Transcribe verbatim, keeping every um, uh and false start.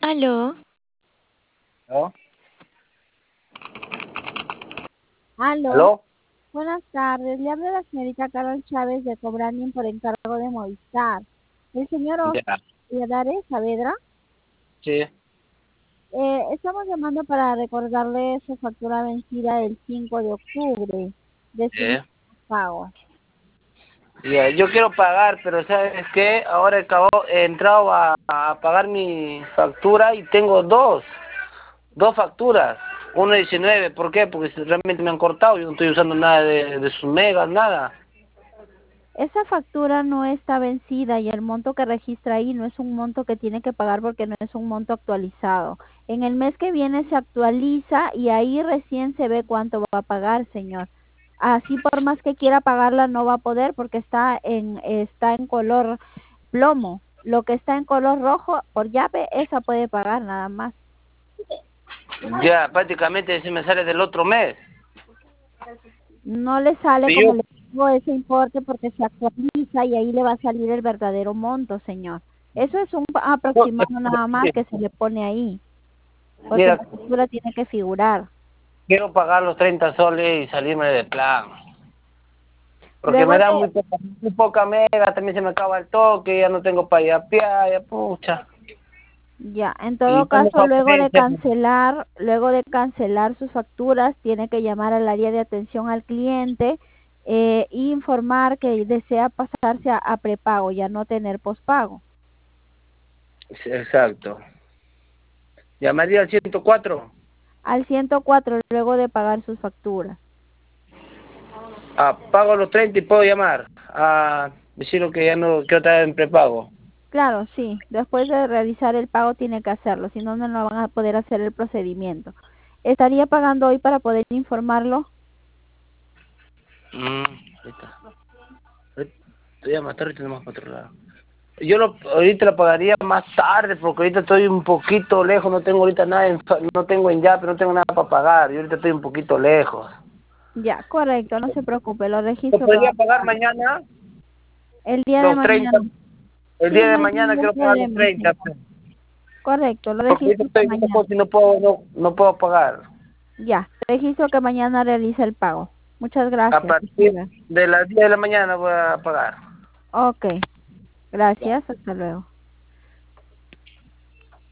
Aló. ¿No? Aló. ¿Aló? Buenas tardes. Le habla la señorita Carol Chávez de Cobranding por encargo de Movistar. El señor Ya. Oscar Saavedra. Sí. Eh, estamos llamando para recordarle su factura vencida del cinco de octubre de su Eh. pago. Ya, yo quiero pagar, pero ¿sabes qué? Ahora he, acabado- he entrado a, a pagar mi factura y tengo dos. Dos facturas. Uno diecinueve. ¿Por qué? Porque si realmente me han cortado. Yo no estoy usando nada de, de sus megas, nada. Esa factura no está vencida y el monto que registra ahí no es un monto que tiene que pagar porque no es un monto actualizado. En el mes que viene se actualiza y ahí recién se ve cuánto va a pagar, señor. Así por más que quiera pagarla no va a poder porque está en está en color plomo. Lo que está en color rojo por llave, esa puede pagar nada más. Ya, prácticamente se me sale del otro mes. No le sale Y yo, como le digo ese importe porque se actualiza y ahí le va a salir el verdadero monto, señor. Eso es un aproximado nada más que se le pone ahí, porque la mira, factura tiene que figurar. quiero pagar los treinta soles y salirme del plan. Porque Luego me da de, muy poca, muy poca mega, también se me acaba el toque, ya no tengo para yapear, ya pucha. ya, en Y todo tengo caso, luego de favorencia. cancelar, luego de cancelar sus facturas, tiene que llamar al área de atención al cliente eh, e informar que desea pasarse a, a prepago, ya no tener pospago. Sí, exacto. ¿Llamaría al ciento cuatro? Al ciento cuatro luego de pagar sus facturas. Ah, pago los treinta y puedo llamar a decirlo que ya no quiero estar en prepago. Claro, sí. Después de realizar el pago tiene que hacerlo, si no, no no van a poder hacer el procedimiento. ¿Estaría pagando hoy para poder informarlo? Mm, ahorita. Estoy a matar ahorita nomás para otro lado. Yo lo, ahorita lo pagaría más tarde porque ahorita estoy un poquito lejos, no tengo ahorita nada, en, fa- no tengo en Yape, no tengo nada para pagar, yo ahorita estoy un poquito lejos. Ya, correcto, no se preocupe, lo ¿Lo registro que va podría a pagar pagar. mañana? El día de Los treinta. mañana. El Sí, día no de hay mañana ningún quiero pagar los problema, treinta. señor. Correcto, lo Porque ahorita registro que estoy mañana. lejos y no puedo, no, no puedo pagar. Ya, registro que mañana realiza el pago. Muchas A gracias. Hasta partir luego. de las diez de la mañana voy a pagar. Ok, Ya. gracias, hasta luego.